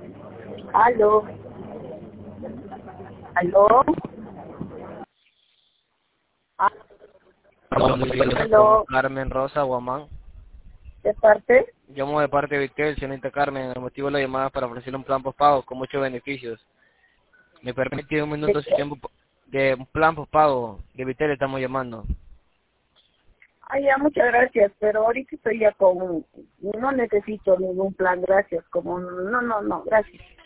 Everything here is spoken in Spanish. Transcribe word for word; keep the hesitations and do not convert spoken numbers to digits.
Aló. Aló. Ah, aló. Carmen Rosa Guamán. ¿De parte? Llamo de parte de Victel, señorita Carmen. El motivo de la llamada es para ofrecerle un plan postpago con muchos beneficios. Me permite un ¿De minuto de su qué? tiempo de un plan postpago. De Victel estamos llamando. Ay, ya, muchas gracias, pero ahorita estoy ya con... No necesito ningún plan, gracias. Como... No, no, no, gracias.